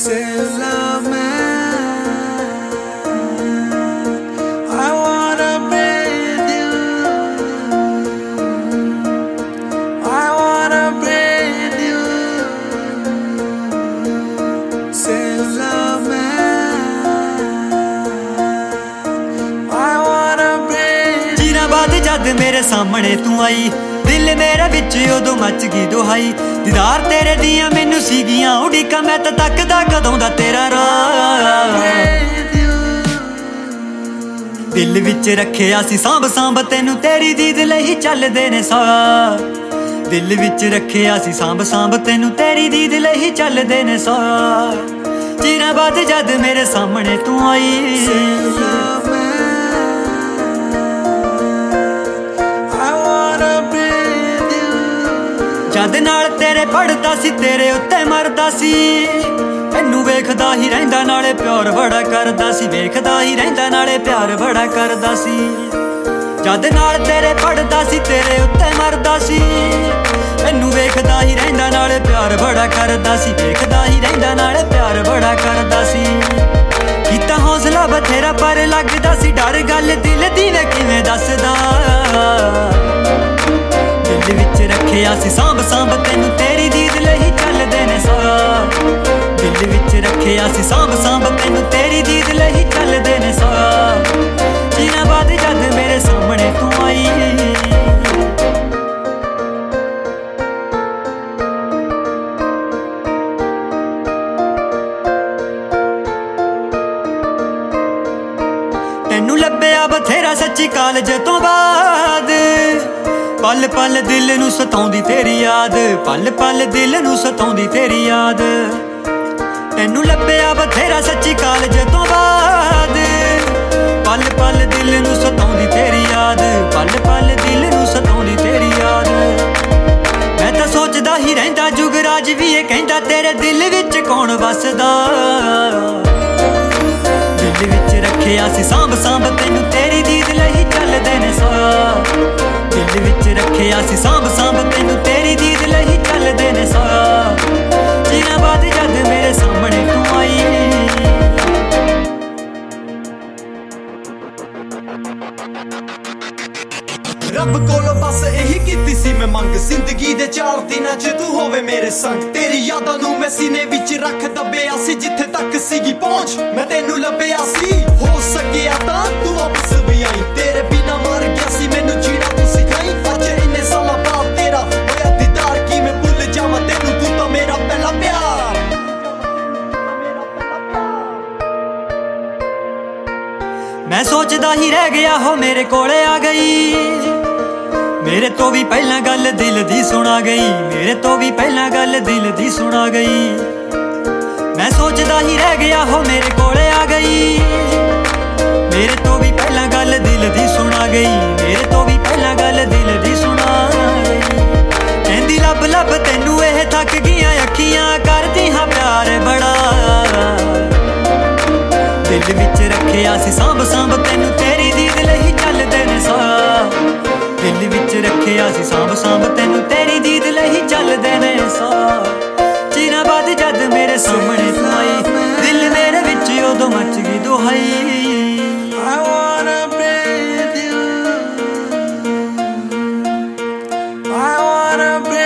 Says love man, I wanna breathe you, I wanna breathe you. Says love man, I wanna breathe. ਚਿਰਾਂ ਬਾਅਦ ਜਦ ਮੇਰੇ ਸਾਹਮਣੇ ਤੂੰ ਆਈ, ਦਿਲ ਮੇਰੇ ਵਿੱਚ ਉਦੋਂ ਮੱਚ ਗਈ ਦੁਹਾਈ। ਦੀਦਾਰ ਤੇਰੇ ਦੀਆਂ ਮੈਨੂੰ ਸੀਗੀਆਂ ਉਡੀਕਾਂ, ਮੈਂ ਤਾਂ ਤੱਕਦਾ ਕਦੋਂ ਦਾ ਤੇਰਾ ਰਾਹ। ਦਿਲ ਵਿੱਚ ਰੱਖਿਆ ਸੀ ਸਾਂਭ ਸਾਂਭ ਤੈਨੂੰ, ਤੇਰੀ ਦੀਦ ਲਈ ਚੱਲਦੇ ਨੇ ਸਾਹ। ਦਿਲ ਵਿੱਚ ਰੱਖਿਆ ਸੀ ਸਾਂਭ ਸਾਂਭ ਤੈਨੂੰ, ਤੇਰੀ ਦੀਦ ਲਈ ਚੱਲਦੇ ਨੇ ਸਾਹ। ਚਿਰਾਂ ਬਾਅਦ ਜਦ ਮੇਰੇ ਸਾਹਮਣੇ ਤੂੰ ਆਈ, ਜਦ ਨਾਲ ਤੇਰੇ ਪੜਦਾ ਸੀ, ਤੇਰੇ ਉੱਤੇ ਮਰਦਾ ਸੀ। ਤੈਨੂੰ ਵੇਖਦਾ ਹੀ ਰਹਿੰਦਾ ਨਾਲੇ ਪਿਆਰ ਬੜਾ ਕਰਦਾ ਸੀ, ਵੇਖਦਾ ਹੀ ਰਹਿੰਦਾ ਨਾਲੇ ਪਿਆਰ ਬੜਾ ਕਰਦਾ ਸੀ। ਜਦ ਨਾਲ ਤੇਰੇ ਪੜਦਾ ਸੀ, ਤੇਰੇ ਉੱਤੇ ਮਰਦਾ ਸੀ। ਤੈਨੂੰ ਵੇਖਦਾ ਹੀ ਰਹਿੰਦਾ ਨਾਲੇ ਪਿਆਰ ਬੜਾ ਕਰਦਾ ਸੀ, ਵੇਖਦਾ ਹੀ ਰਹਿੰਦਾ ਨਾਲੇ ਪਿਆਰ ਬੜਾ ਕਰਦਾ ਸੀ। ਕੀਤਾ ਹੌਸਲਾ ਬਥੇਰਾ ਪਰ ਲੱਗਦਾ ਸੀ ਡਰ, ਗੱਲ ਦਿਲ ਦੀ ਮੈਂ ਕਿਵੇਂ ਦੱਸਦਾ। ਦਿਲ ਵਿੱਚ ਰੱਖਿਆ ਸੀ ਸਾਂਭ ਸਾਂਭ ਤੈਨੂੰ, ਤੇਰੀ ਦੀਦ ਲਈ ਚੱਲਦੇ ਨੇ ਸਾਹ। ਦਿਲ ਵਿੱਚ ਰੱਖਿਆ ਸੀ ਸਾਂਭ ਸਾਂਭ ਤੈਨੂੰ, ਤੇਰੀ ਦੀਦ ਲਈ ਚੱਲਦੇ ਨੇ ਸਾਹ। ਚਿਰਾਂ ਬਾਅਦ ਜਦ ਮੇਰੇ ਸਾਹਮਣੇ ਤੂੰ ਆਈ, ਤੈਨੂੰ ਲੱਭਿਆ ਬਥੇਰਾ ਸੱਚੀ ਕਾਲਜ ਤੋਂ ਬਾਅਦ। ਪਲ ਪਲ ਦਿਲ ਨੂੰ ਸਤਾਉਂਦੀ ਤੇਰੀ ਯਾਦ, ਪਲ ਪਲ ਦਿਲ ਨੂੰ ਸਤਾਉਂਦੀ ਤੇਰੀ ਯਾਦ। ਤੈਨੂੰ ਲੱਭਿਆ ਬਥੇਰਾ ਸੱਚੀ ਕਾਲਜ ਤੋਂ ਬਾਅਦ। ਪਲ ਪਲ ਦਿਲ ਨੂੰ ਸਤਾਉਂਦੀ ਤੇਰੀ ਯਾਦ, ਪਲ ਪਲ ਦਿਲ ਨੂੰ ਸਤਾਉਂਦੀ ਤੇਰੀ ਯਾਦ। ਮੈਂ ਤਾਂ ਸੋਚਦਾ ਹੀ ਰਹਿੰਦਾ ਜੁਗਰਾਜ ਵੀ ਇਹ ਕਹਿੰਦਾ, ਤੇਰੇ ਦਿਲ ਵਿੱਚ ਕੌਣ ਵੱਸਦਾ। ਦਿਲ ਵਿੱਚ ਰੱਖਿਆ ਸੀ ਸਾਂਭ ਸਾਂਭ ਤੈਨੂੰ, ਤੇਰੀ ਦੀਦ ਲਈ ਚੱਲਦੇ ਨੇ ਸਾਹ। ਦਿਲ ਵਿੱਚ ਰੱਖਿਆ ਸੀ ਸਾਂਭ ਸਾਂਭ ਤੈਨੂੰ, ਤੇਰੀ ਦੀਦ ਲਈ ਚੱਲਦੇ ਨੇ ਸਾਹ। ਚਿਰਾਂ ਬਾਅਦ ਜਦ ਮੇਰੇ ਸਾਹਮਣੇ ਤੂੰ ਆਈ, ਰੱਬ ਕੋਲੋਂ ਬਸ ਇਹੀ ਕੀਤੀ ਸੀ ਮੈਂ ਮੰਗ, ਜ਼ਿੰਦਗੀ ਦੇ 4 ਦਿਨਾਂ 'ਚ ਤੂੰ ਹੋਵੇ ਮੇਰੇ ਸੰਗ। ਤੇਰੀ ਯਾਦਾਂ ਨੂੰ ਮੈਂ ਸੀਨੇ ਵਿੱਚ ਰੱਖ ਦੱਬਿਆ ਸੀ, ਜਿੱਥੇ ਤੱਕ ਸੀਗੀ ਪਹੁੰਚ ਮੈਂ ਤੈਨੂੰ ਲੱਭਿਆ ਸੀ। ਹੋ ਸਕਿਆ ਤਾਂ ਤੂੰ ਵਾਪਸ ਵੀ ਆਈ, ਤੇਰੇ ਬਿਨਾਂ ਮਰ ਗਿਆ ਸੀ ਮੈਨੂੰ ਜੀਣਾ ਤੂੰ ਸਿਖਾਈ। ਅੱਜ ਇੰਨੇ ਸਾਲਾਂ ਬਾਅਦ ਤੇਰਾ ਹੋਇਆ ਦੀਦਾਰ, ਕਿਵੇਂ ਭੁੱਲ ਜਾਵਾਂ ਤੈਨੂੰ, ਤੂੰ ਤਾਂ ਮੇਰਾ ਪਹਿਲਾ ਪਿਆਰ। ਮੈਂ ਸੋਚਦਾ ਹੀ ਰਹਿ ਗਿਆ ਹੋ ਮੇਰੇ ਕੋਲੇ ਆ ਗਈ। ਮੇਰੇ ਤੋਂ ਵੀ ਪਹਿਲਾਂ ਗੱਲ ਦਿਲ ਦੀ ਸੁਣਾ ਗਈ, ਮੇਰੇ ਤੋਂ ਵੀ ਪਹਿਲਾਂ ਗੱਲ ਦਿਲ ਦੀ ਸੁਣਾ ਗਈ। ਮੈਂ ਸੋਚਦਾ ਹੀ ਰਹਿ ਗਿਆ ਹੋ ਮੇਰੇ ਕੋਲੇ ਆ ਗਈ। ਮੇਰੇ ਤੋਂ ਵੀ ਪਹਿਲਾਂ ਗੱਲ ਦਿਲ ਦੀ ਸੁਣਾ ਗਈ, ਮੇਰੇ ਤੋਂ ਵੀ ਪਹਿਲਾਂ ਗੱਲ ਦਿਲ ਦੀ ਸੁਣਾ ਗਈ। ਕਹਿੰਦੀ ਲੱਭ ਲੱਭ ਤੈਨੂੰ ਇਹ ਥੱਕ ਗਈਆਂ ਅੱਖੀਆਂ, ਕਰਦੀ ਹਾਂ ਪਿਆਰ ਬੜਾ। ਦਿਲ ਵਿੱਚ ਰੱਖਿਆ ਸੀ ਸਾਂਭ ਸਾਂਭ ਤੈਨੂੰ, ਤੇਰੀ ਦੀਦ ਲਈ ਚੱਲਦੇ ਨੇ ਸਾਹ। ਦਿਲ ਵਿੱਚ ਰੱਖਿਆ ਸੀ ਸਾਂਭ ਸਾਂਭ ਤੈਨੂੰ, ਤੇਰੀ ਦੀਦ ਲਈ ਚੱਲਦੇ ਨੇ ਸਾਹ। ਚਿਰਾਂ ਬਾਅਦ ਜਦ ਮੇਰੇ ਸਾਹਮਣੇ ਤੂੰ ਆਈ, ਦਿਲ ਮੇਰੇ ਵਿੱਚ ਉਦੋਂ ਮੱਚ ਗਈ ਦੁਹਾਈ। I wanna breathe you, I wanna breathe